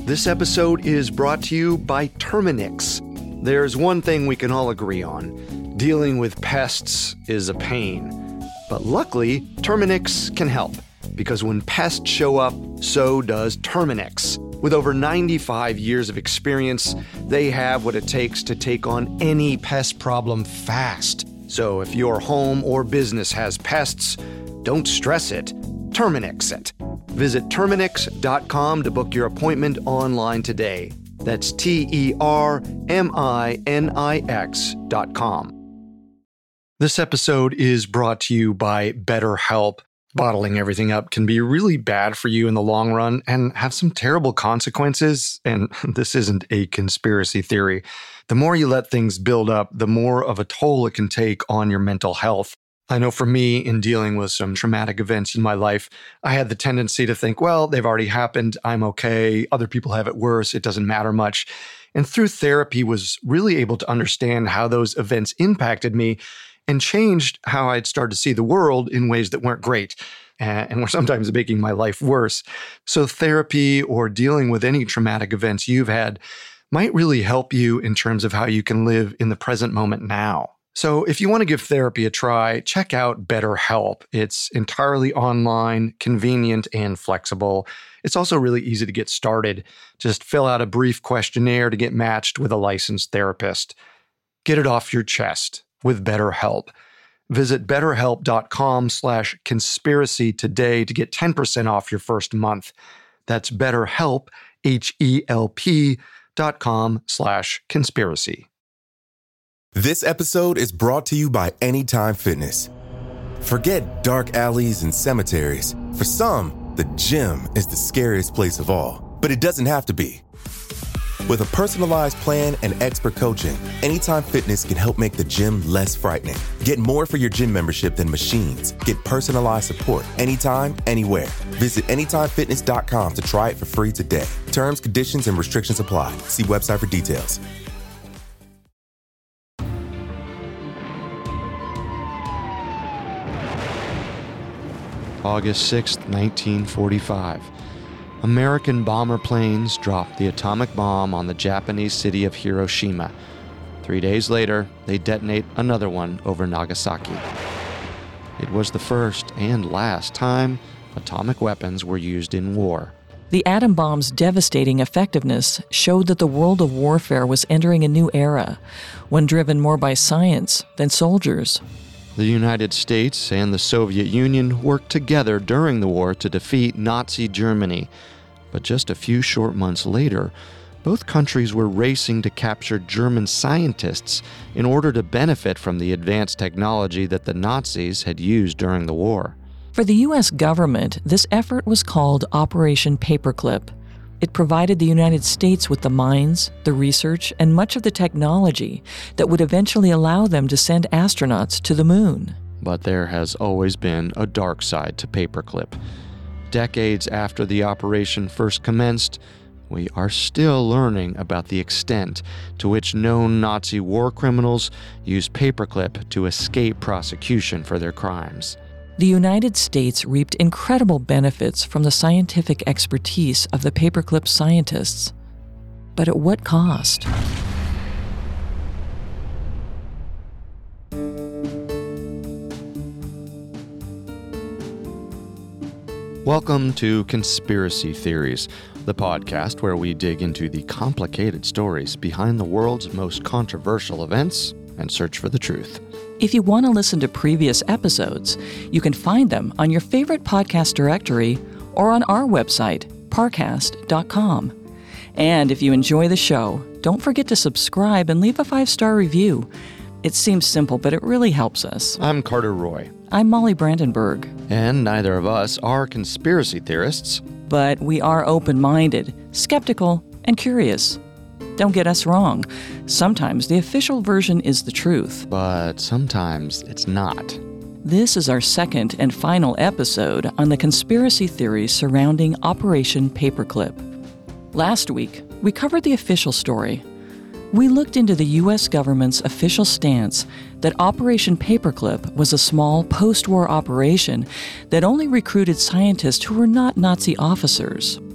This episode is brought to you by Terminix. There's one thing we can all agree on. Dealing with pests is a pain. But luckily, Terminix can help. Because when pests show up, so does Terminix. With over 95 years of experience, they have what it takes to take on any pest problem fast. So if your home or business has pests, don't stress it. Terminix it. Visit Terminix.com to book your appointment online today. That's TERMINIX.com. This episode is brought to you by BetterHelp. Bottling everything up can be really bad for you in the long run and have some terrible consequences. And this isn't a conspiracy theory. The more you let things build up, the more of a toll it can take on your mental health. I know for me, in dealing with some traumatic events in my life, I had the tendency to think, well, they've already happened. I'm okay. Other people have it worse. It doesn't matter much. And through therapy, was really able to understand how those events impacted me and changed how I'd started to see the world in ways that weren't great and were sometimes making my life worse. So therapy or dealing with any traumatic events you've had might really help you in terms of how you can live in the present moment now. So if you want to give therapy a try, check out BetterHelp. It's entirely online, convenient, and flexible. It's also really easy to get started. Just fill out a brief questionnaire to get matched with a licensed therapist. Get it off your chest with BetterHelp. Visit betterhelp.com/conspiracy today to get 10% off your first month. That's BetterHelp, HELP.com/conspiracy. This episode is brought to you by Anytime Fitness. Forget dark alleys and cemeteries. For some, the gym is the scariest place of all, but it doesn't have to be. With a personalized plan and expert coaching, Anytime Fitness can help make the gym less frightening. Get more for your gym membership than machines. Get personalized support anytime, anywhere. Visit AnytimeFitness.com to try it for free today. Terms, conditions, and restrictions apply. See website for details. August 6, 1945. American bomber planes dropped the atomic bomb on the Japanese city of Hiroshima. 3 days later, they detonate another one over Nagasaki. It was the first and last time atomic weapons were used in war. The atom bomb's devastating effectiveness showed that the world of warfare was entering a new era, one driven more by science than soldiers. The United States and the Soviet Union worked together during the war to defeat Nazi Germany. But just a few short months later, both countries were racing to capture German scientists in order to benefit from the advanced technology that the Nazis had used during the war. For the U.S. government, this effort was called Operation Paperclip. It provided the United States with the mines, the research, and much of the technology that would eventually allow them to send astronauts to the moon. But there has always been a dark side to Paperclip. Decades after the operation first commenced, we are still learning about the extent to which known Nazi war criminals used Paperclip to escape prosecution for their crimes. The United States reaped incredible benefits from the scientific expertise of the Paperclip scientists. But at what cost? Welcome to Conspiracy Theories, the podcast where we dig into the complicated stories behind the world's most controversial events and search for the truth. If you want to listen to previous episodes, you can find them on your favorite podcast directory or on our website, parcast.com. And if you enjoy the show, don't forget to subscribe and leave a 5-star review. It seems simple, but it really helps us. I'm Carter Roy. I'm Molly Brandenburg. And neither of us are conspiracy theorists. But we are open-minded, skeptical, and curious. Don't get us wrong. Sometimes the official version is the truth. But sometimes it's not. This is our second and final episode on the conspiracy theories surrounding Operation Paperclip. Last week, we covered the official story. We looked into the U.S. government's official stance that Operation Paperclip was a small post-war operation that only recruited scientists who were not Nazi officers.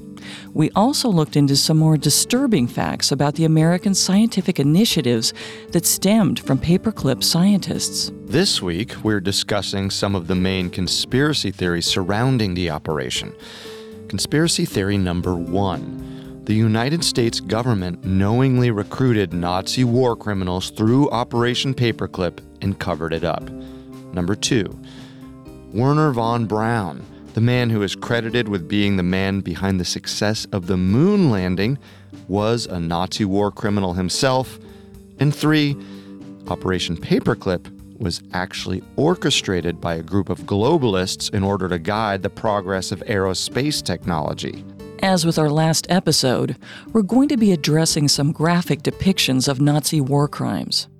we also looked into some more disturbing facts about the American scientific initiatives that stemmed from paperclip scientists. This week, we're discussing some of the main conspiracy theories surrounding the operation. Conspiracy theory number 1. The United States government knowingly recruited Nazi war criminals through Operation Paperclip and covered it up. Number 2. Wernher von Braun, the man who is credited with being the man behind the success of the moon landing, was a Nazi war criminal himself. And 3. Operation Paperclip was actually orchestrated by a group of globalists in order to guide the progress of aerospace technology. As with our last episode, we're going to be addressing some graphic depictions of Nazi war crimes.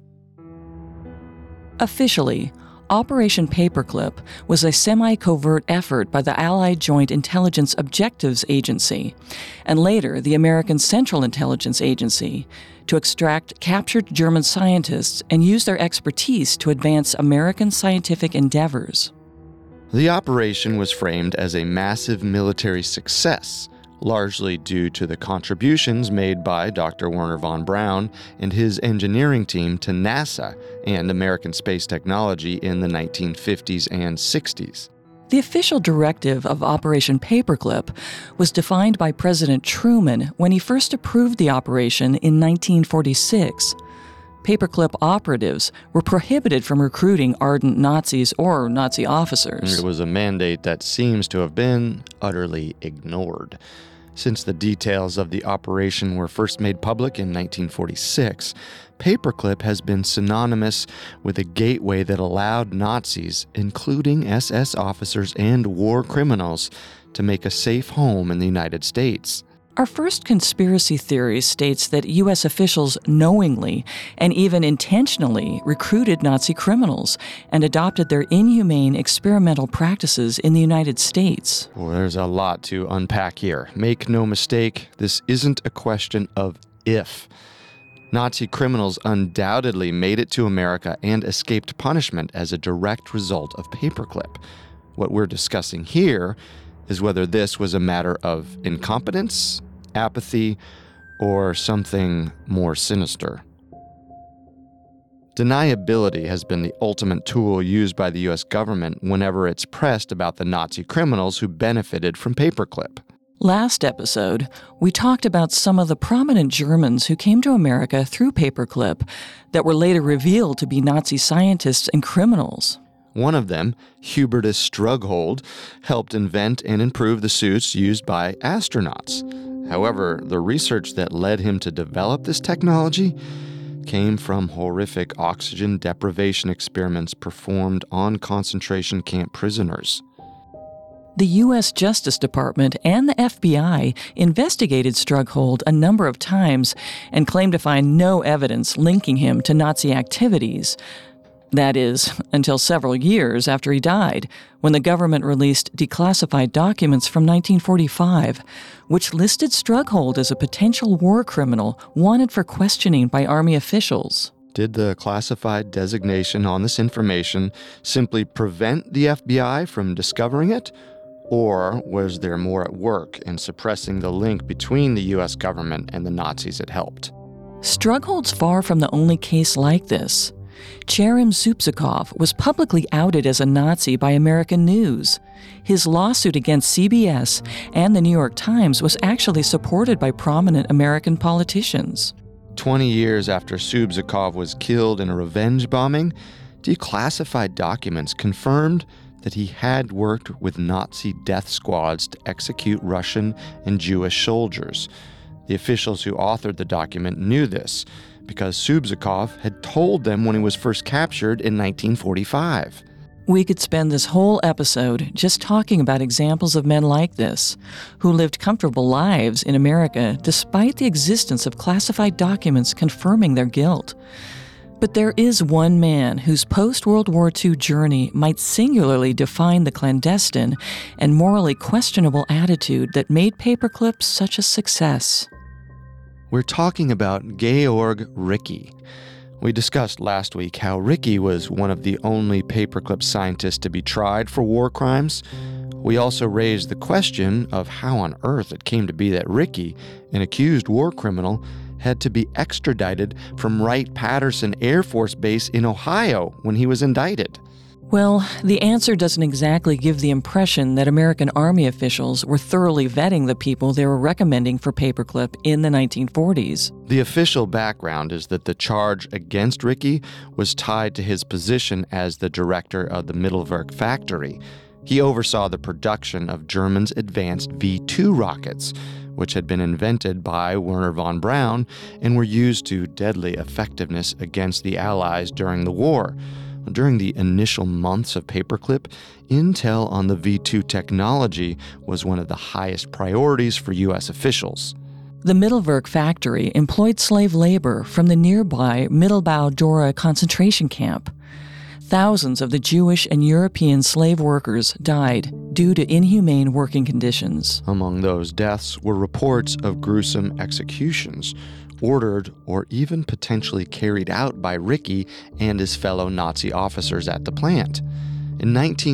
Officially, Operation Paperclip was a semi-covert effort by the Allied Joint Intelligence Objectives Agency, and later the American Central Intelligence Agency, to extract captured German scientists and use their expertise to advance American scientific endeavors. The operation was framed as a massive military success, largely due to the contributions made by Dr. Wernher von Braun and his engineering team to NASA and American space technology in the 1950s and 60s. The official directive of Operation Paperclip was defined by President Truman when he first approved the operation in 1946. Paperclip operatives were prohibited from recruiting ardent Nazis or Nazi officers. It was a mandate that seems to have been utterly ignored. Since the details of the operation were first made public in 1946, Paperclip has been synonymous with a gateway that allowed Nazis, including SS officers and war criminals, to make a safe home in the United States. Our first conspiracy theory states that U.S. officials knowingly and even intentionally recruited Nazi criminals and adopted their inhumane experimental practices in the United States. Well, there's a lot to unpack here. Make no mistake, this isn't a question of if. Nazi criminals undoubtedly made it to America and escaped punishment as a direct result of Paperclip. What we're discussing here is whether this was a matter of incompetence, apathy, or something more sinister. Deniability has been the ultimate tool used by the U.S. government whenever it's pressed about the Nazi criminals who benefited from Paperclip. Last episode, we talked about some of the prominent Germans who came to America through Paperclip that were later revealed to be Nazi scientists and criminals. One of them, Hubertus Strughold, helped invent and improve the suits used by astronauts. However, the research that led him to develop this technology came from horrific oxygen deprivation experiments performed on concentration camp prisoners. The U.S. Justice Department and the FBI investigated Strughold a number of times and claimed to find no evidence linking him to Nazi activities. That is, until several years after he died, when the government released declassified documents from 1945, which listed Strughold as a potential war criminal wanted for questioning by Army officials. Did the classified designation on this information simply prevent the FBI from discovering it? Or was there more at work in suppressing the link between the U.S. government and the Nazis it helped? Strughold's far from the only case like this. Cherem Zubzikov was publicly outed as a Nazi by American News. His lawsuit against CBS and the New York Times was actually supported by prominent American politicians. 20 years after Zubzikov was killed in a revenge bombing, declassified documents confirmed that he had worked with Nazi death squads to execute Russian and Jewish soldiers. The officials who authored the document knew this, because Zubzikov had told them when he was first captured in 1945. We could spend this whole episode just talking about examples of men like this, who lived comfortable lives in America despite the existence of classified documents confirming their guilt. But there is one man whose post-World War II journey might singularly define the clandestine and morally questionable attitude that made Paperclip such a success. We're talking about Georg Ricki. We discussed last week how Ricki was one of the only Paperclip scientists to be tried for war crimes. We also raised the question of how on earth it came to be that Ricky, an accused war criminal, had to be extradited from Wright-Patterson Air Force Base in Ohio when he was indicted. Well, the answer doesn't exactly give the impression that American Army officials were thoroughly vetting the people they were recommending for Paperclip in the 1940s. The official background is that the charge against Ricky was tied to his position as the director of the Mittelwerk factory. He oversaw the production of Germany's advanced V-2 rockets, which had been invented by Wernher von Braun and were used to deadly effectiveness against the Allies during the war. During the initial months of Paperclip, intel on the V-2 technology was one of the highest priorities for U.S. officials. The Mittelwerk factory employed slave labor from the nearby Mittelbau-Dora concentration camp. Thousands of the Jewish and European slave workers died due to inhumane working conditions. Among those deaths were reports of gruesome executions, ordered or even potentially carried out by Ricky and his fellow Nazi officers at the plant. In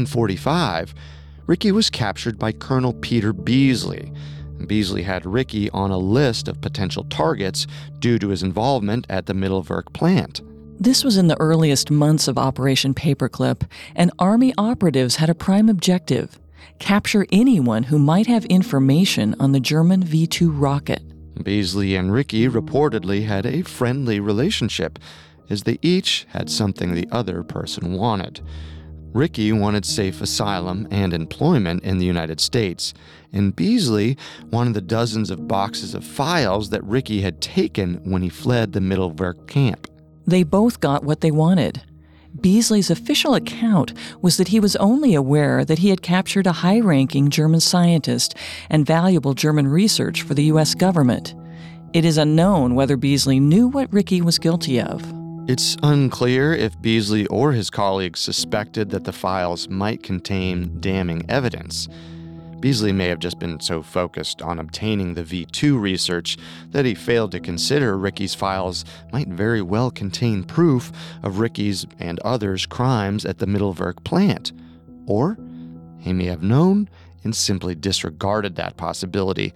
1945, Ricky was captured by Colonel Peter Beasley. Beasley had Ricky on a list of potential targets due to his involvement at the Mittelwerk plant. This was in the earliest months of Operation Paperclip, and Army operatives had a prime objective: capture anyone who might have information on the German V-2 rocket. Beasley and Ricky reportedly had a friendly relationship, as they each had something the other person wanted. Ricky wanted safe asylum and employment in the United States, and Beasley wanted the dozens of boxes of files that Ricky had taken when he fled the Mittelwerk camp. They both got what they wanted. Beasley's official account was that he was only aware that he had captured a high-ranking German scientist and valuable German research for the U.S. government. It is unknown whether Beasley knew what Ricky was guilty of. It's unclear if Beasley or his colleagues suspected that the files might contain damning evidence. Beasley may have just been so focused on obtaining the V-2 research that he failed to consider Ricky's files might very well contain proof of Ricky's and others' crimes at the Mittelwerk plant. Or he may have known and simply disregarded that possibility.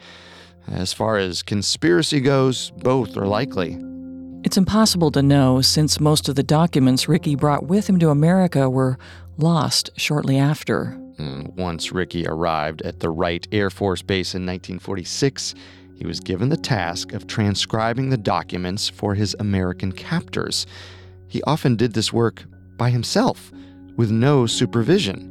As far as conspiracy goes, both are likely. It's impossible to know, since most of the documents Ricky brought with him to America were lost shortly after. Once Ricky arrived at the Wright Air Force Base in 1946, he was given the task of transcribing the documents for his American captors. He often did this work by himself, with no supervision.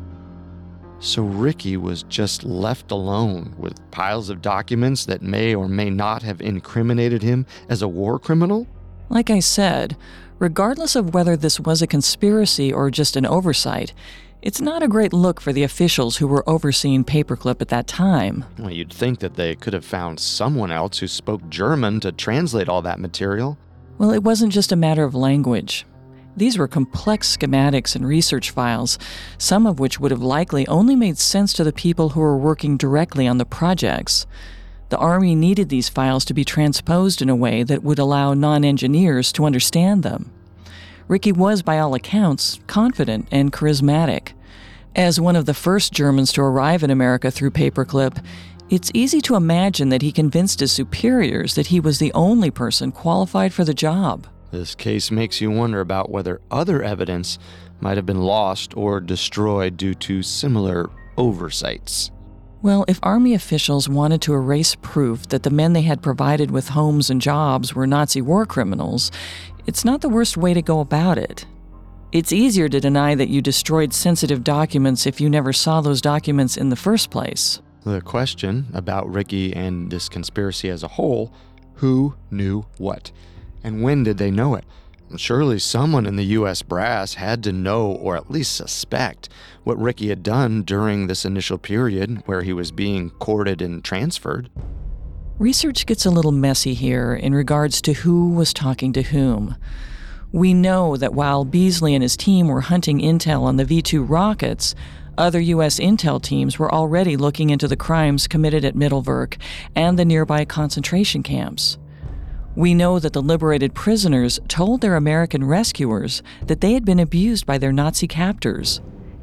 So Ricky was just left alone with piles of documents that may or may not have incriminated him as a war criminal? Like I said, regardless of whether this was a conspiracy or just an oversight, it's not a great look for the officials who were overseeing Paperclip at that time. Well, you'd think that they could have found someone else who spoke German to translate all that material. Well, it wasn't just a matter of language. These were complex schematics and research files, some of which would have likely only made sense to the people who were working directly on the projects. The Army needed these files to be transposed in a way that would allow non-engineers to understand them. Ricky was, by all accounts, confident and charismatic. As one of the first Germans to arrive in America through Paperclip, it's easy to imagine that he convinced his superiors that he was the only person qualified for the job. This case makes you wonder about whether other evidence might have been lost or destroyed due to similar oversights. Well, if Army officials wanted to erase proof that the men they had provided with homes and jobs were Nazi war criminals, it's not the worst way to go about it. It's easier to deny that you destroyed sensitive documents if you never saw those documents in the first place. The question about Ricky and this conspiracy as a whole, who knew what? And when did they know it? Surely someone in the U.S. brass had to know, or at least suspect, what Ricky had done during this initial period where he was being courted and transferred. Research gets a little messy here in regards to who was talking to whom. We know that while Beasley and his team were hunting intel on the V-2 rockets, other U.S. intel teams were already looking into the crimes committed at Mittelwerk and the nearby concentration camps. We know that the liberated prisoners told their American rescuers that they had been abused by their Nazi captors.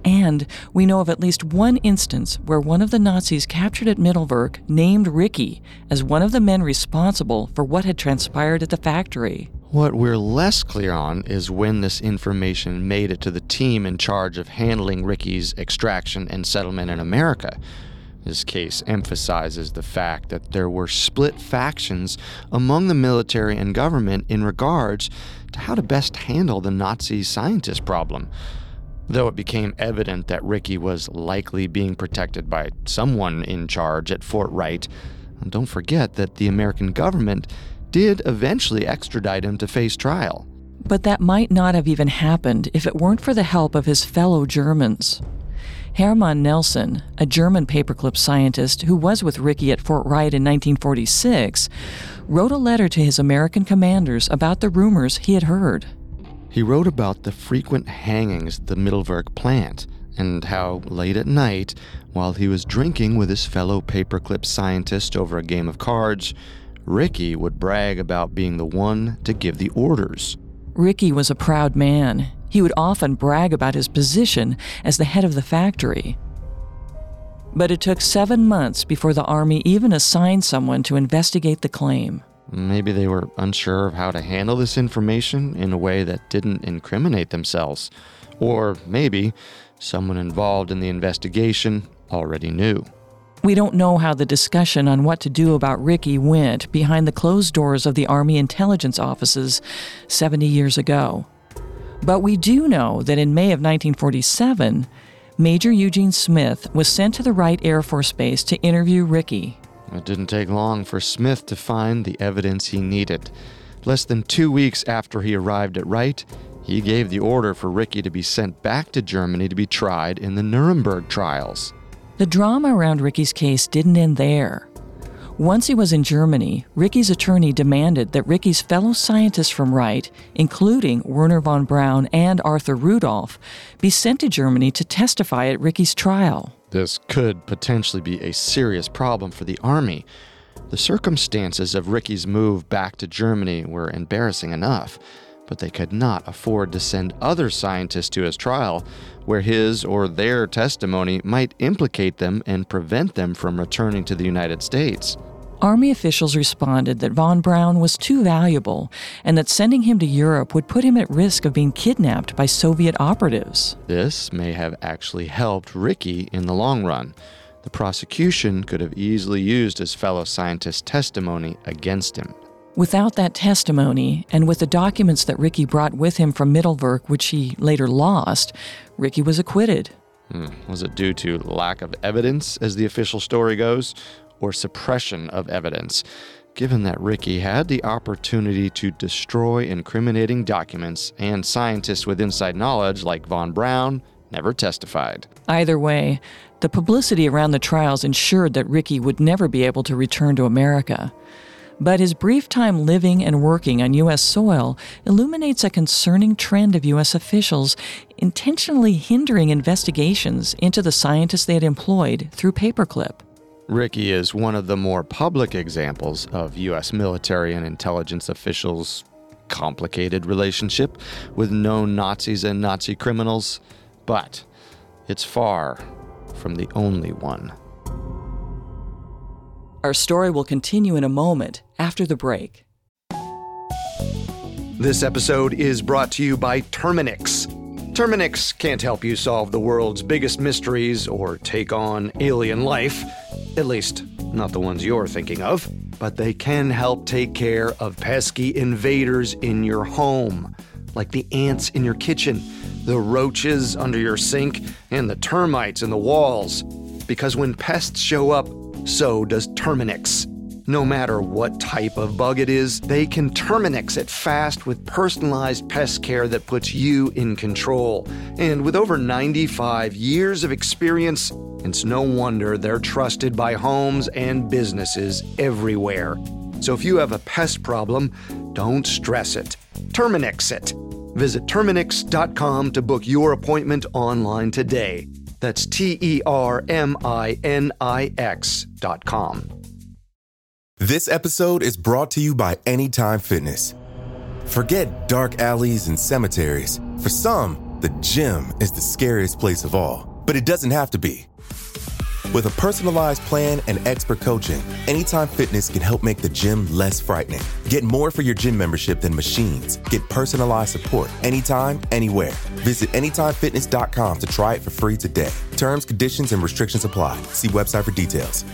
And we know of at least one instance where one of the Nazis captured at Mittelwerk named Ricky as one of the men responsible for what had transpired at the factory. What we're less clear on is when this information made it to the team in charge of handling Ricky's extraction and settlement in America. This case emphasizes the fact that there were split factions among the military and government in regards to how to best handle the Nazi scientist problem. Though it became evident that Ricky was likely being protected by someone in charge at Fort Wright, don't forget that the American government did eventually extradite him to face trial. But that might not have even happened if it weren't for the help of his fellow Germans. Hermann Nelson, a German paperclip scientist who was with Ricky at Fort Wright in 1946, wrote a letter to his American commanders about the rumors he had heard. He wrote about the frequent hangings at the Mittelwerk plant and how, late at night, while he was drinking with his fellow paperclip scientist over a game of cards, Ricky would brag about being the one to give the orders. Ricky was a proud man. He would often brag about his position as the head of the factory. But it took 7 months before the Army even assigned someone to investigate the claim. Maybe they were unsure of how to handle this information in a way that didn't incriminate themselves. Or maybe someone involved in the investigation already knew. We don't know how the discussion on what to do about Ricky went behind the closed doors of the Army intelligence offices 70 years ago. But we do know that in May of 1947, Major Eugene Smith was sent to the Wright Air Force Base to interview Ricky. It didn't take long for Smith to find the evidence he needed. Less than 2 weeks after he arrived at Wright, he gave the order for Ricky to be sent back to Germany to be tried in the Nuremberg trials. The drama around Ricky's case didn't end there. Once he was in Germany, Ricky's attorney demanded that Ricky's fellow scientists from Wright, including Werner von Braun and Arthur Rudolph, be sent to Germany to testify at Ricky's trial. This could potentially be a serious problem for the Army. The circumstances of Ricky's move back to Germany were embarrassing enough, but they could not afford to send other scientists to his trial, where his or their testimony might implicate them and prevent them from returning to the United States. Army officials responded that von Braun was too valuable and that sending him to Europe would put him at risk of being kidnapped by Soviet operatives. This may have actually helped Ricky in the long run. The prosecution could have easily used his fellow scientist's testimony against him. Without that testimony, and with the documents that Ricky brought with him from Mittelwerk, which he later lost, Ricky was acquitted. Was it due to lack of evidence, as the official story goes, or suppression of evidence, given that Ricky had the opportunity to destroy incriminating documents and scientists with inside knowledge like von Braun never testified? Either way, the publicity around the trials ensured that Ricky would never be able to return to America. But his brief time living and working on U.S. soil illuminates a concerning trend of U.S. officials intentionally hindering investigations into the scientists they had employed through paperclip. Ricky is one of the more public examples of U.S. military and intelligence officials' complicated relationship with known Nazis and Nazi criminals, but it's far from the only one. Our story will continue in a moment after the break. This episode is brought to you by Terminix. Terminix can't help you solve the world's biggest mysteries or take on alien life, at least not the ones you're thinking of, but they can help take care of pesky invaders in your home, like the ants in your kitchen, the roaches under your sink, and the termites in the walls. Because when pests show up, so does Terminix. No matter what type of bug it is, they can Terminix it fast with personalized pest care that puts you in control. And with over 95 years of experience, it's no wonder they're trusted by homes and businesses everywhere. So if you have a pest problem, don't stress it. Terminix it. Visit Terminix.com to book your appointment online today. That's TERMINIX.com. This episode is brought to you by Anytime Fitness. Forget dark alleys and cemeteries. For some, the gym is the scariest place of all. But it doesn't have to be. With a personalized plan and expert coaching, Anytime Fitness can help make the gym less frightening. Get more for your gym membership than machines. Get personalized support anytime, anywhere. Visit AnytimeFitness.com to try it for free today. Terms, conditions, and restrictions apply. See website for details.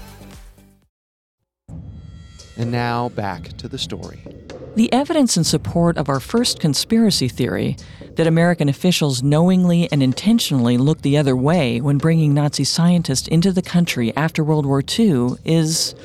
And now back to the story. The evidence in support of our first conspiracy theory, that American officials knowingly and intentionally looked the other way when bringing Nazi scientists into the country after World War II is,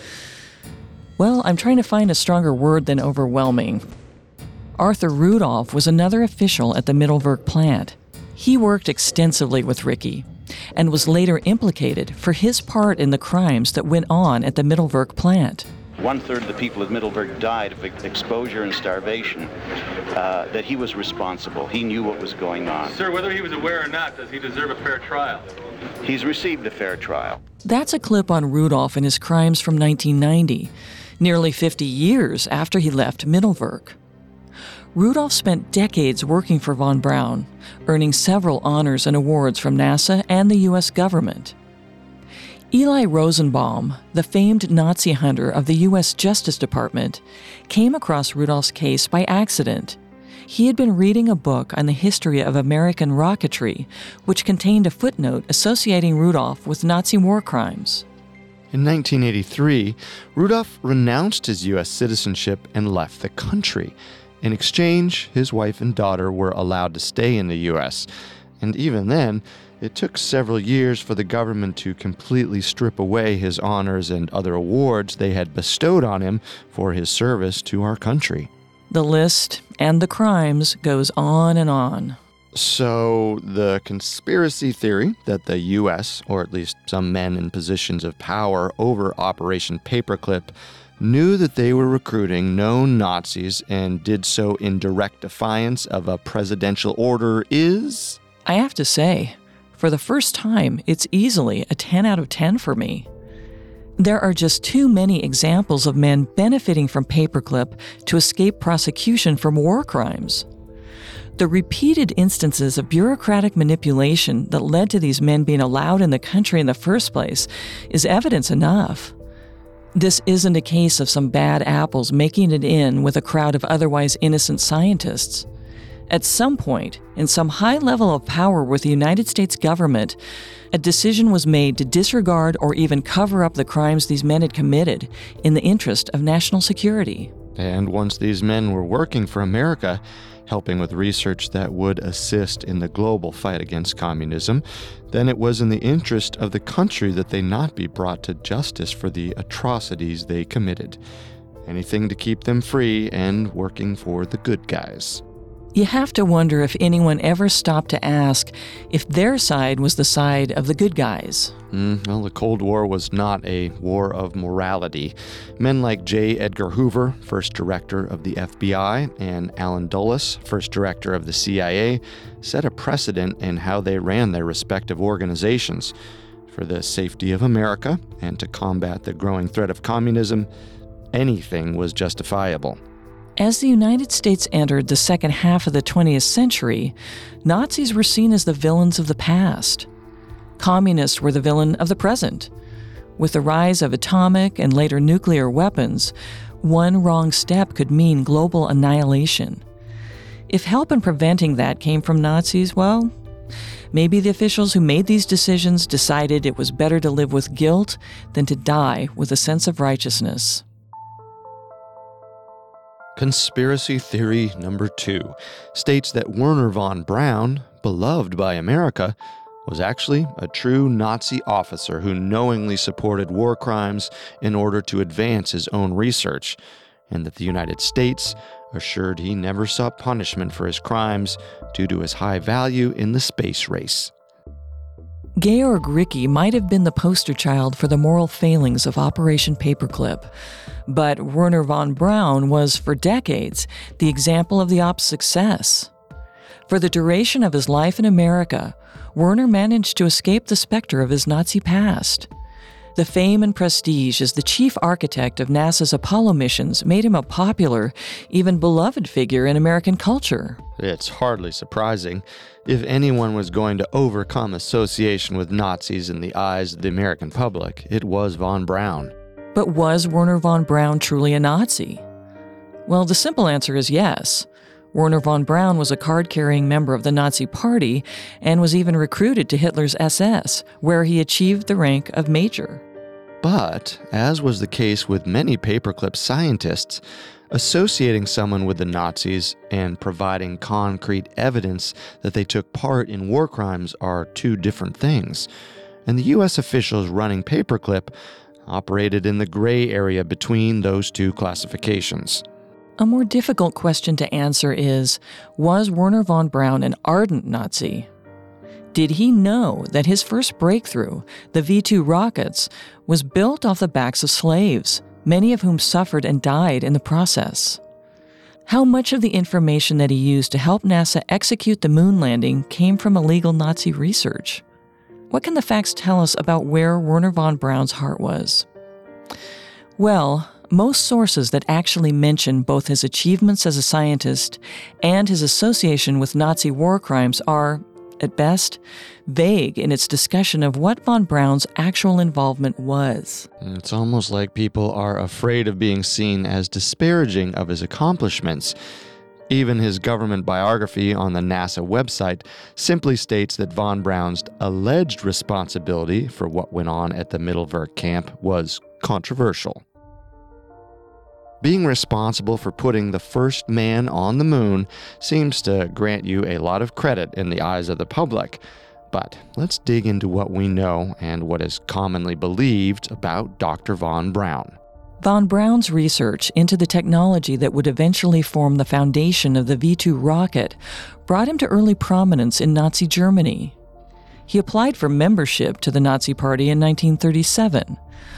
well, I'm trying to find a stronger word than overwhelming. Arthur Rudolph was another official at the Mittelwerk plant. He worked extensively with Ricky and was later implicated for his part in the crimes that went on at the Mittelwerk plant. 1/3 of the people at Mittelwerk died of exposure and starvation, that he was responsible. He knew what was going on. Sir, whether he was aware or not, does he deserve a fair trial? He's received a fair trial. That's a clip on Rudolph and his crimes from 1990, nearly 50 years after he left Mittelwerk. Rudolph spent decades working for von Braun, earning several honors and awards from NASA and the U.S. government. Eli Rosenbaum, the famed Nazi hunter of the U.S. Justice Department, came across Rudolph's case by accident. He had been reading a book on the history of American rocketry, which contained a footnote associating Rudolph with Nazi war crimes. In 1983, Rudolph renounced his U.S. citizenship and left the country. In exchange, his wife and daughter were allowed to stay in the U.S., and even then, it took several years for the government to completely strip away his honors and other awards they had bestowed on him for his service to our country. The list and the crimes goes on and on. So, the conspiracy theory that the U.S., or at least some men in positions of power over Operation Paperclip, knew that they were recruiting known Nazis and did so in direct defiance of a presidential order is... I have to say, for the first time, it's easily a 10 out of 10 for me. There are just too many examples of men benefiting from Paperclip to escape prosecution for war crimes. The repeated instances of bureaucratic manipulation that led to these men being allowed in the country in the first place is evidence enough. This isn't a case of some bad apples making it in with a crowd of otherwise innocent scientists. At some point, in some high level of power with the United States government, a decision was made to disregard or even cover up the crimes these men had committed in the interest of national security. And once these men were working for America, helping with research that would assist in the global fight against communism, then it was in the interest of the country that they not be brought to justice for the atrocities they committed. Anything to keep them free and working for the good guys. You have to wonder if anyone ever stopped to ask if their side was the side of the good guys. Well, the Cold War was not a war of morality. Men like J. Edgar Hoover, first director of the FBI, and Allen Dulles, first director of the CIA, set a precedent in how they ran their respective organizations. For the safety of America and to combat the growing threat of communism, anything was justifiable. As the United States entered the second half of the 20th century, Nazis were seen as the villains of the past. Communists were the villain of the present. With the rise of atomic and later nuclear weapons, one wrong step could mean global annihilation. If help in preventing that came from Nazis, well, maybe the officials who made these decisions decided it was better to live with guilt than to die with a sense of righteousness. Conspiracy theory number 2 states that Wernher von Braun, beloved by America, was actually a true Nazi officer who knowingly supported war crimes in order to advance his own research, and that the United States assured he never saw punishment for his crimes due to his high value in the space race. Georg Ricky might have been the poster child for the moral failings of Operation Paperclip, but Wernher von Braun was, for decades, the example of the op's success. For the duration of his life in America, Wernher managed to escape the specter of his Nazi past. The fame and prestige as the chief architect of NASA's Apollo missions made him a popular, even beloved figure in American culture. It's hardly surprising. If anyone was going to overcome association with Nazis in the eyes of the American public, it was von Braun. But was Wernher von Braun truly a Nazi? Well, the simple answer is yes. Wernher von Braun was a card-carrying member of the Nazi Party and was even recruited to Hitler's SS, where he achieved the rank of major. But, as was the case with many paperclip scientists, associating someone with the Nazis and providing concrete evidence that they took part in war crimes are two different things. And the U.S. officials running paperclip operated in the gray area between those two classifications. A more difficult question to answer is, was Wernher von Braun an ardent Nazi? Did he know that his first breakthrough, the V-2 rockets, was built off the backs of slaves, many of whom suffered and died in the process? How much of the information that he used to help NASA execute the moon landing came from illegal Nazi research? What can the facts tell us about where Wernher von Braun's heart was? Well, most sources that actually mention both his achievements as a scientist and his association with Nazi war crimes are, at best, vague in its discussion of what von Braun's actual involvement was. It's almost like people are afraid of being seen as disparaging of his accomplishments. Even his government biography on the NASA website simply states that von Braun's alleged responsibility for what went on at the Mittelwerk camp was controversial. Being responsible for putting the first man on the moon seems to grant you a lot of credit in the eyes of the public. But let's dig into what we know and what is commonly believed about Dr. von Braun. Von Braun's research into the technology that would eventually form the foundation of the V-2 rocket brought him to early prominence in Nazi Germany. He applied for membership to the Nazi Party in 1937.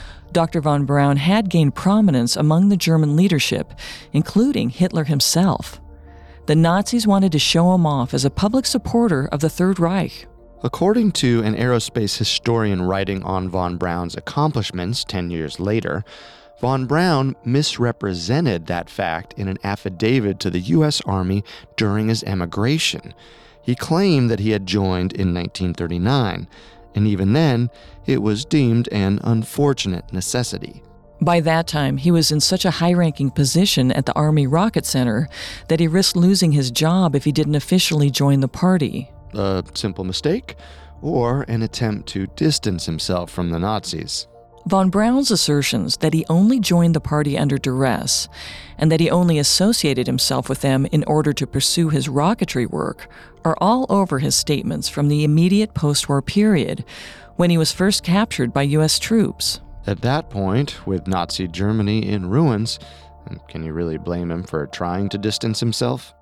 Dr. von Braun had gained prominence among the German leadership, including Hitler himself. The Nazis wanted to show him off as a public supporter of the Third Reich. According to an aerospace historian writing on von Braun's accomplishments 10 years later, von Braun misrepresented that fact in an affidavit to the U.S. Army during his emigration. He claimed that he had joined in 1939, and even then, it was deemed an unfortunate necessity. By that time, he was in such a high-ranking position at the Army Rocket Center that he risked losing his job if he didn't officially join the party. A simple mistake, or an attempt to distance himself from the Nazis. Von Braun's assertions that he only joined the party under duress, and that he only associated himself with them in order to pursue his rocketry work, are all over his statements from the immediate post-war period, when he was first captured by U.S. troops. At that point, with Nazi Germany in ruins, can you really blame him for trying to distance himself?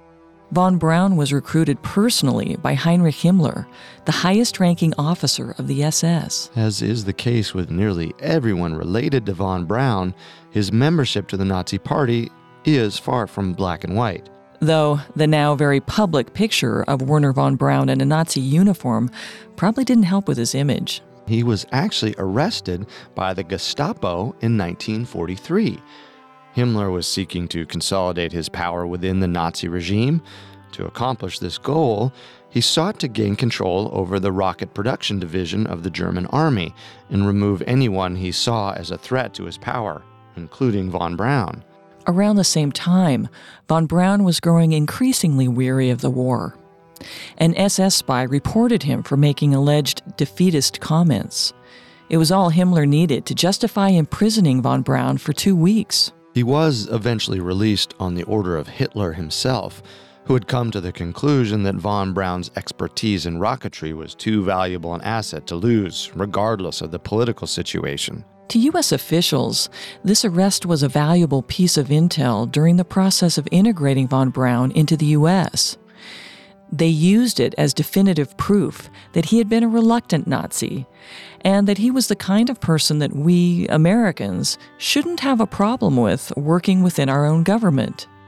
Von Braun was recruited personally by Heinrich Himmler, the highest-ranking officer of the SS. As is the case with nearly everyone related to von Braun, his membership to the Nazi Party is far from black and white. Though the now very public picture of Wernher von Braun in a Nazi uniform probably didn't help with his image. He was actually arrested by the Gestapo in 1943. Himmler was seeking to consolidate his power within the Nazi regime. To accomplish this goal, he sought to gain control over the rocket production division of the German army and remove anyone he saw as a threat to his power, including von Braun. Around the same time, von Braun was growing increasingly weary of the war. An SS spy reported him for making alleged defeatist comments. It was all Himmler needed to justify imprisoning von Braun for 2 weeks. He was eventually released on the order of Hitler himself, who had come to the conclusion that von Braun's expertise in rocketry was too valuable an asset to lose, regardless of the political situation. To U.S. officials, this arrest was a valuable piece of intel during the process of integrating von Braun into the U.S. They used it as definitive proof that he had been a reluctant Nazi, and that he was the kind of person that we, Americans, shouldn't have a problem with working within our own government.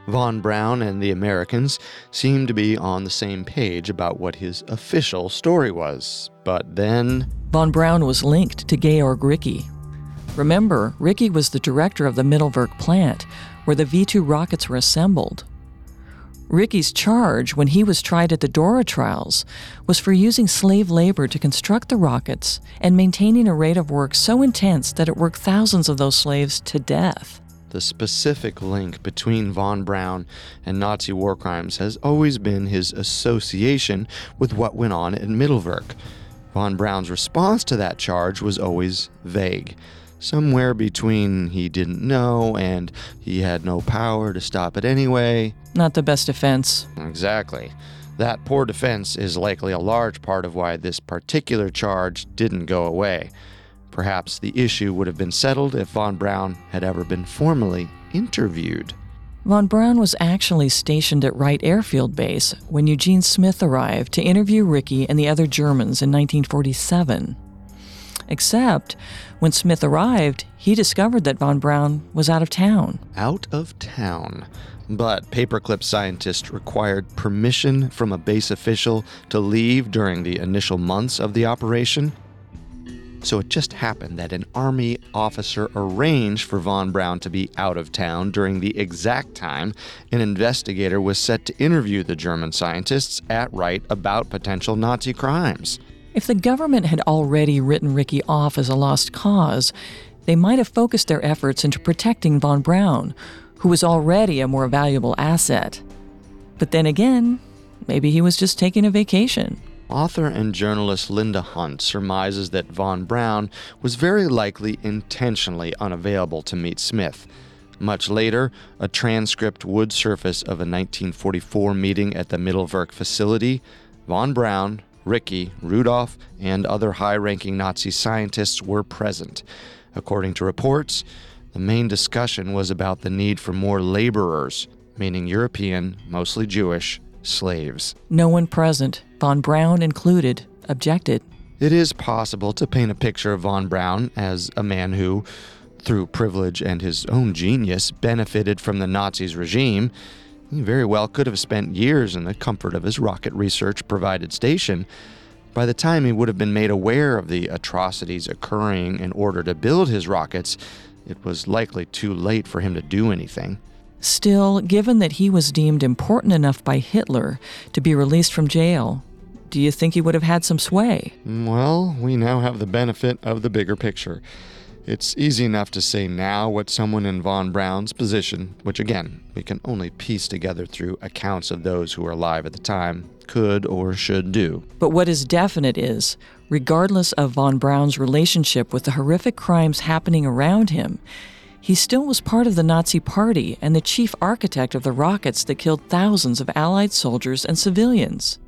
Von Braun and the Americans seemed to be on the same page about what his official story was. But then... Von Braun was linked to Georg Ricke. Remember, Ricke was the director of the Mittelwerk plant, where the V-2 rockets were assembled. Ricke's charge, when he was tried at the Dora trials, was for using slave labor to construct the rockets and maintaining a rate of work so intense that it worked thousands of those slaves to death. The specific link between von Braun and Nazi war crimes has always been his association with what went on at Mittelwerk. Von Braun's response to that charge was always vague. Somewhere between he didn't know and he had no power to stop it anyway. Not the best defense. Exactly. That poor defense is likely a large part of why this particular charge didn't go away. Perhaps the issue would have been settled if von Braun had ever been formally interviewed. Von Braun was actually stationed at Wright Airfield Base when Eugene Smith arrived to interview Ricke and the other Germans in 1947. Except, when Smith arrived, he discovered that von Braun was out of town. Out of town. But paperclip scientists required permission from a base official to leave during the initial months of the operation. So it just happened that an Army officer arranged for von Braun to be out of town during the exact time an investigator was set to interview the German scientists at Wright about potential Nazi crimes. If the government had already written Ricke off as a lost cause, they might have focused their efforts into protecting von Braun, who was already a more valuable asset. But then again, maybe he was just taking a vacation. Author and journalist Linda Hunt surmises that von Braun was very likely intentionally unavailable to meet Smith. Much later, a transcript would surface of a 1944 meeting at the Mittelwerk facility. Von Braun, Ricke, Rudolph, and other high-ranking Nazi scientists were present. According to reports, the main discussion was about the need for more laborers, meaning European, mostly Jewish, slaves. No one present, von Braun included, objected. It is possible to paint a picture of von Braun as a man who, through privilege and his own genius, benefited from the Nazis' regime. He very well could have spent years in the comfort of his rocket research-provided station. By the time he would have been made aware of the atrocities occurring in order to build his rockets, it was likely too late for him to do anything. Still, given that he was deemed important enough by Hitler to be released from jail, do you think he would have had some sway? Well, we now have the benefit of the bigger picture. It's easy enough to say now what someone in von Braun's position, which again, we can only piece together through accounts of those who were alive at the time, could or should do. But what is definite is, regardless of von Braun's relationship with the horrific crimes happening around him, he still was part of the Nazi Party and the chief architect of the rockets that killed thousands of Allied soldiers and civilians.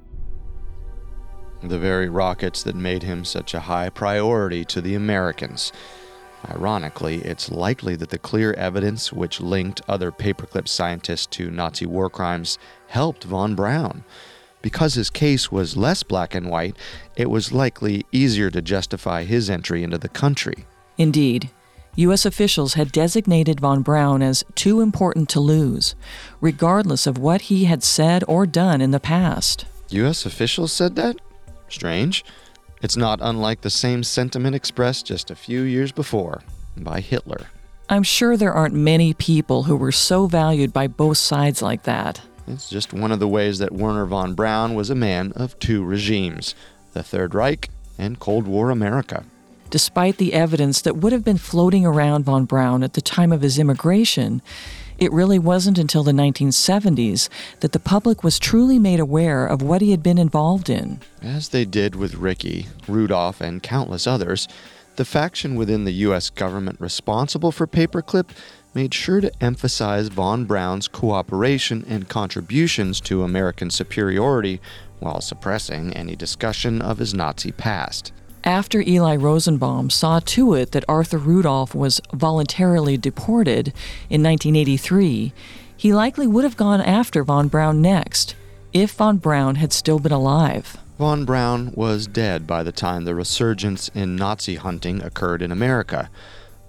The very rockets that made him such a high priority to the Americans. Ironically, it's likely that the clear evidence which linked other paperclip scientists to Nazi war crimes helped von Braun. Because his case was less black and white, it was likely easier to justify his entry into the country. Indeed, U.S. officials had designated von Braun as too important to lose, regardless of what he had said or done in the past. U.S. officials said that? Strange. It's not unlike the same sentiment expressed just a few years before by Hitler. I'm sure there aren't many people who were so valued by both sides like that. It's just one of the ways that Werner von Braun was a man of two regimes, the Third Reich and Cold War America. Despite the evidence that would have been floating around von Braun at the time of his immigration, it really wasn't until the 1970s that the public was truly made aware of what he had been involved in. As they did with Ricke, Rudolph, and countless others, the faction within the U.S. government responsible for paperclip made sure to emphasize von Braun's cooperation and contributions to American superiority while suppressing any discussion of his Nazi past. After Eli Rosenbaum saw to it that Arthur Rudolph was voluntarily deported in 1983, he likely would have gone after von Braun next, if von Braun had still been alive. Von Braun was dead by the time the resurgence in Nazi hunting occurred in America. But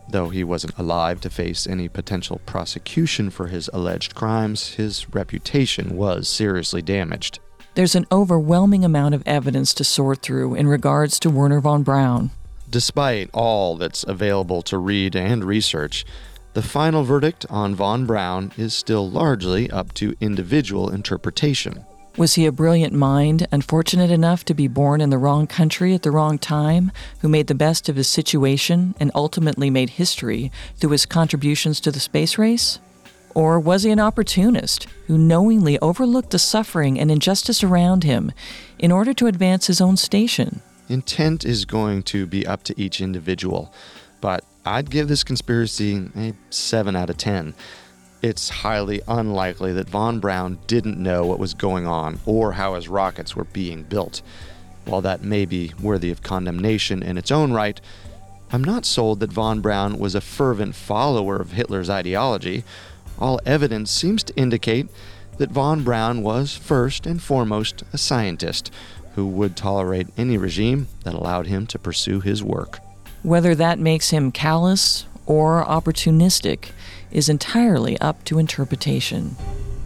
Though he wasn't alive to face any potential prosecution for his alleged crimes, his reputation was seriously damaged. There's an overwhelming amount of evidence to sort through in regards to Wernher von Braun. Despite all that's available to read and research, the final verdict on von Braun is still largely up to individual interpretation. Was he a brilliant mind, unfortunate enough to be born in the wrong country at the wrong time, who made the best of his situation and ultimately made history through his contributions to the space race? Or was he an opportunist who knowingly overlooked the suffering and injustice around him in order to advance his own station? Intent is going to be up to each individual, but I'd give this conspiracy a 7 out of 10. It's highly unlikely that von Braun didn't know what was going on or how his rockets were being built. While that may be worthy of condemnation in its own right, I'm not sold that von Braun was a fervent follower of Hitler's ideology. All evidence seems to indicate that von Braun was first and foremost a scientist who would tolerate any regime that allowed him to pursue his work. Whether that makes him callous or opportunistic is entirely up to interpretation.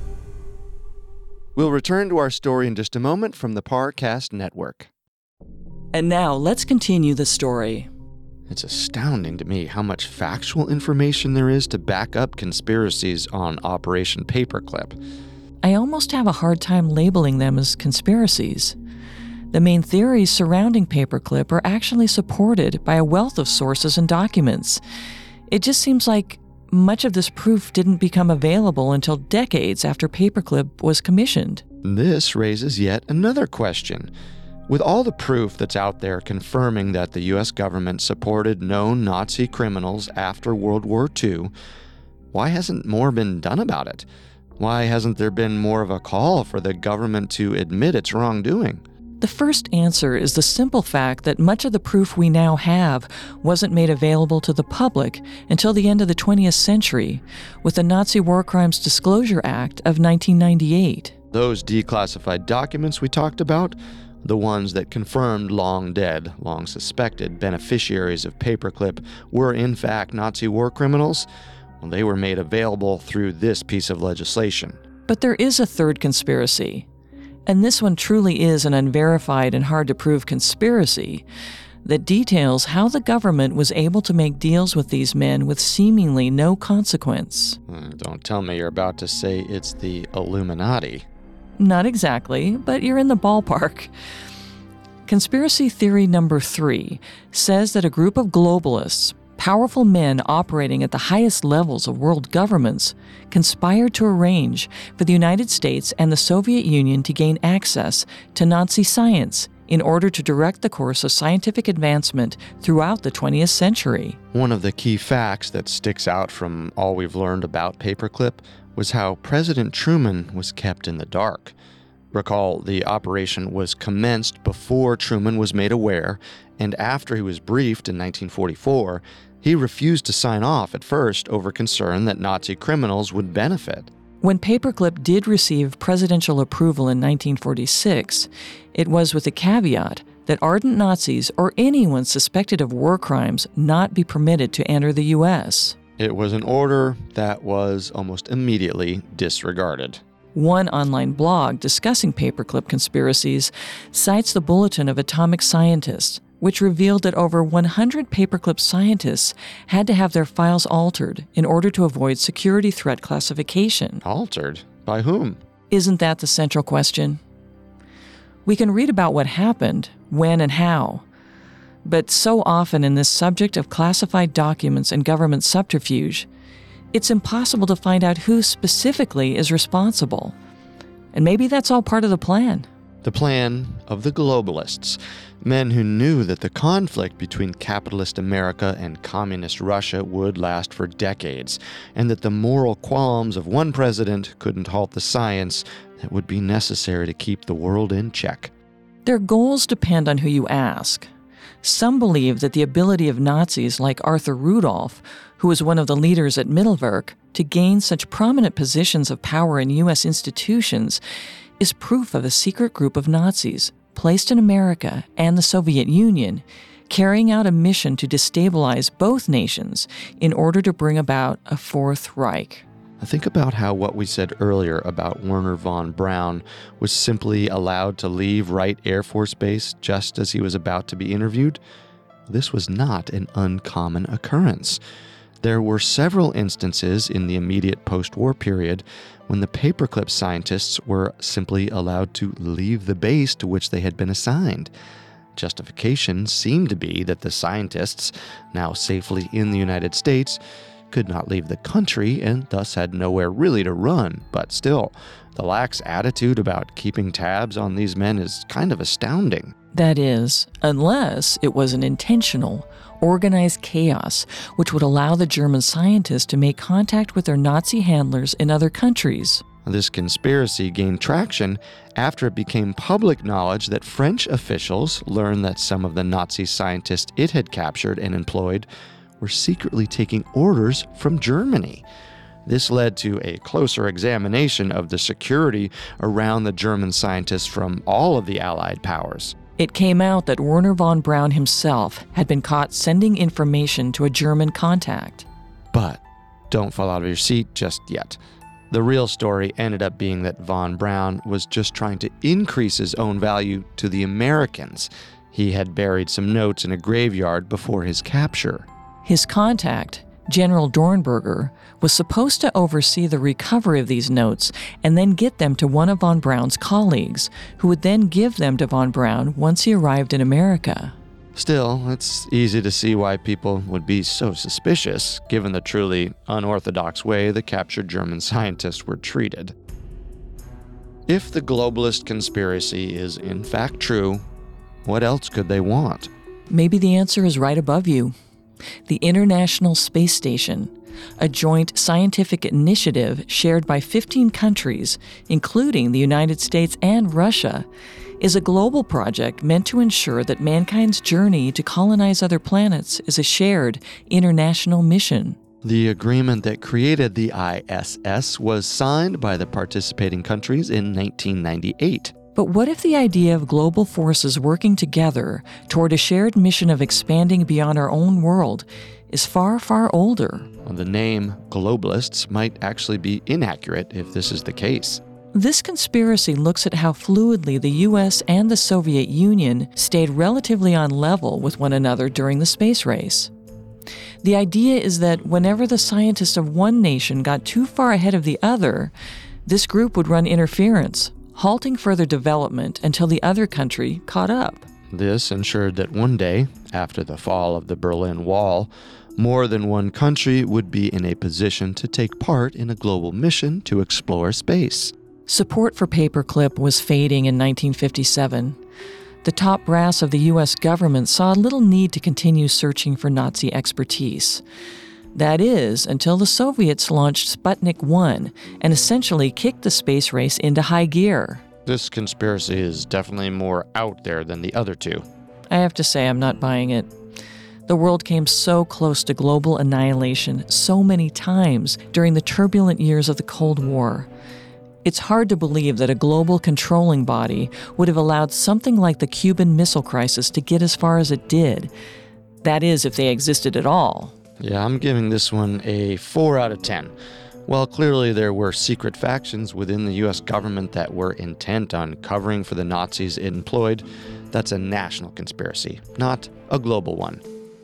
We'll return to our story in just a moment from the Parcast Network. And now let's continue the story. It's astounding to me how much factual information there is to back up conspiracies on Operation Paperclip. I almost have a hard time labeling them as conspiracies. The main theories surrounding Paperclip are actually supported by a wealth of sources and documents. It just seems like much of this proof didn't become available until decades after Paperclip was commissioned. This raises yet another question. With all the proof that's out there confirming that the U.S. government supported known Nazi criminals after World War II, why hasn't more been done about it? Why hasn't there been more of a call for the government to admit its wrongdoing? The first answer is the simple fact that much of the proof we now have wasn't made available to the public until the end of the 20th century, with the Nazi War Crimes Disclosure Act of 1998. Those declassified documents we talked about, the ones that confirmed long dead, long suspected beneficiaries of Paperclip were in fact Nazi war criminals, well, they were made available through this piece of legislation. But there is a third conspiracy. And this one truly is an unverified and hard-to-prove conspiracy that details how the government was able to make deals with these men with seemingly no consequence. Don't tell me you're about to say it's the Illuminati. Not exactly, but you're in the ballpark. Conspiracy theory number 3 says that a group of globalists, powerful men operating at the highest levels of world governments, conspired to arrange for the United States and the Soviet Union to gain access to Nazi science in order to direct the course of scientific advancement throughout the 20th century. One of the key facts that sticks out from all we've learned about Paperclip was how President Truman was kept in the dark. Recall, the operation was commenced before Truman was made aware, and after he was briefed in 1944, he refused to sign off at first over concern that Nazi criminals would benefit. When Paperclip did receive presidential approval in 1946, it was with the caveat that ardent Nazis or anyone suspected of war crimes not be permitted to enter the U.S. It was an order that was almost immediately disregarded. One online blog discussing Paperclip conspiracies cites the Bulletin of Atomic Scientists, which revealed that over 100 Paperclip scientists had to have their files altered in order to avoid security threat classification. Altered? By whom? Isn't that the central question? We can read about what happened, when and how, but so often in this subject of classified documents and government subterfuge, it's impossible to find out who specifically is responsible. And maybe that's all part of the plan. The plan of the globalists, men who knew that the conflict between capitalist America and communist Russia would last for decades, and that the moral qualms of one president couldn't halt the science that would be necessary to keep the world in check. Their goals depend on who you ask. Some believe that the ability of Nazis like Arthur Rudolph, who was one of the leaders at Mittelwerk, to gain such prominent positions of power in U.S. institutions is proof of a secret group of Nazis placed in America and the Soviet Union, carrying out a mission to destabilize both nations in order to bring about a Fourth Reich. Think about how what we said earlier about Wernher von Braun was simply allowed to leave Wright Air Force Base just as he was about to be interviewed. This was not an uncommon occurrence. There were several instances in the immediate post-war period when the paperclip scientists were simply allowed to leave the base to which they had been assigned. Justification seemed to be that the scientists, now safely in the United States, could not leave the country and thus had nowhere really to run. But still, the lax attitude about keeping tabs on these men is kind of astounding. That is, unless it was an intentional, organized chaos which would allow the German scientists to make contact with their Nazi handlers in other countries. This conspiracy gained traction after it became public knowledge that French officials learned that some of the Nazi scientists it had captured and employed were secretly taking orders from Germany. This led to a closer examination of the security around the German scientists from all of the Allied powers. It came out that Wernher von Braun himself had been caught sending information to a German contact. But don't fall out of your seat just yet. The real story ended up being that von Braun was just trying to increase his own value to the Americans. He had buried some notes in a graveyard before his capture. His contact, General Dornberger, was supposed to oversee the recovery of these notes and then get them to one of von Braun's colleagues, who would then give them to von Braun once he arrived in America. Still, it's easy to see why people would be so suspicious, given the truly unorthodox way the captured German scientists were treated. If the globalist conspiracy is in fact true, what else could they want? Maybe the answer is right above you. The International Space Station, a joint scientific initiative shared by 15 countries, including the United States and Russia, is a global project meant to ensure that mankind's journey to colonize other planets is a shared international mission. The agreement that created the ISS was signed by the participating countries in 1998. But what if the idea of global forces working together toward a shared mission of expanding beyond our own world is far, far older? The name globalists might actually be inaccurate if this is the case. This conspiracy looks at how fluidly the U.S. and the Soviet Union stayed relatively on level with one another during the space race. The idea is that whenever the scientists of one nation got too far ahead of the other, this group would run interference, halting further development until the other country caught up. This ensured that one day, after the fall of the Berlin Wall, more than one country would be in a position to take part in a global mission to explore space. Support for paperclip was fading in 1957. The top brass of the U.S. government saw little need to continue searching for Nazi expertise. That is, until the Soviets launched Sputnik 1 and essentially kicked the space race into high gear. This conspiracy is definitely more out there than the other two. I have to say, I'm not buying it. The world came so close to global annihilation so many times during the turbulent years of the Cold War. It's hard to believe that a global controlling body would have allowed something like the Cuban Missile Crisis to get as far as it did. That is, if they existed at all. Yeah, I'm giving this one a 4 out of 10. While clearly there were secret factions within the U.S. government that were intent on covering for the Nazis it employed, that's a national conspiracy, not a global one.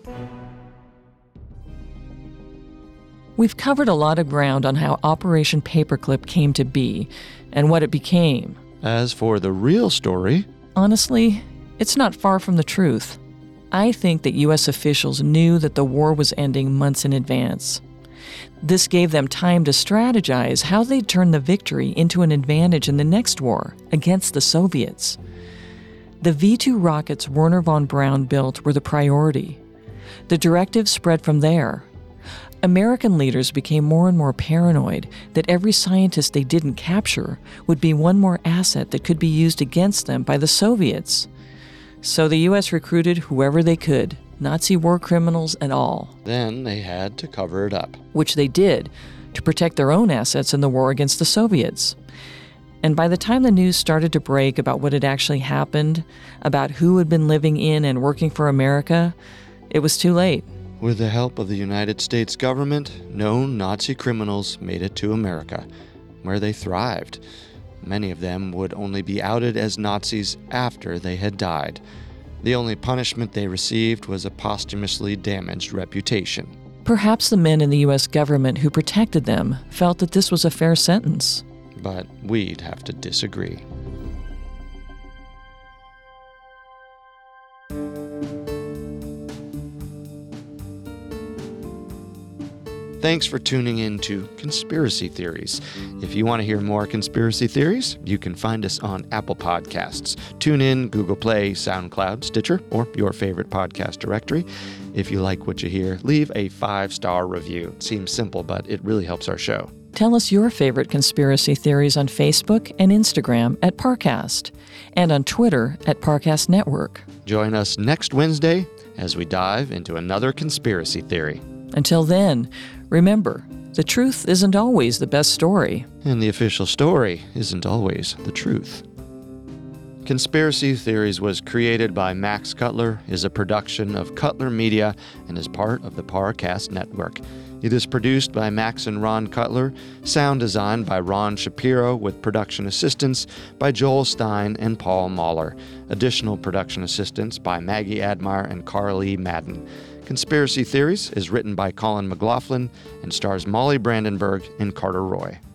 We've covered a lot of ground on how Operation Paperclip came to be and what it became. As for the real story, honestly, it's not far from the truth. I think that U.S. officials knew that the war was ending months in advance. This gave them time to strategize how they'd turn the victory into an advantage in the next war against the Soviets. The V-2 rockets Wernher von Braun built were the priority. The directive spread from there. American leaders became more and more paranoid that every scientist they didn't capture would be one more asset that could be used against them by the Soviets. So the U.S. recruited whoever they could, Nazi war criminals and all. Then they had to cover it up. Which they did, to protect their own assets in the war against the Soviets. And by the time the news started to break about what had actually happened, about who had been living in and working for America, it was too late. With the help of the United States government, known Nazi criminals made it to America, where they thrived. Many of them would only be outed as Nazis after they had died. The only punishment they received was a posthumously damaged reputation. Perhaps the men in the U.S. government who protected them felt that this was a fair sentence. But we'd have to disagree. Thanks for tuning in to Conspiracy Theories. If you want to hear more conspiracy theories, you can find us on Apple Podcasts, TuneIn, Google Play, SoundCloud, Stitcher, or your favorite podcast directory. If you like what you hear, leave a 5-star review. It seems simple, but it really helps our show. Tell us your favorite conspiracy theories on Facebook and Instagram at Parcast, and on Twitter at Parcast Network. Join us next Wednesday as we dive into another conspiracy theory. Until then, remember, the truth isn't always the best story. And the official story isn't always the truth. Conspiracy Theories was created by Max Cutler, is a production of Cutler Media, and is part of the Parcast Network. It is produced by Max and Ron Cutler, sound designed by Ron Shapiro, with production assistance by Joel Stein and Paul Mahler. Additional production assistance by Maggie Admire and Carly Madden. Conspiracy Theories is written by Colin McLaughlin and stars Molly Brandenburg and Carter Roy.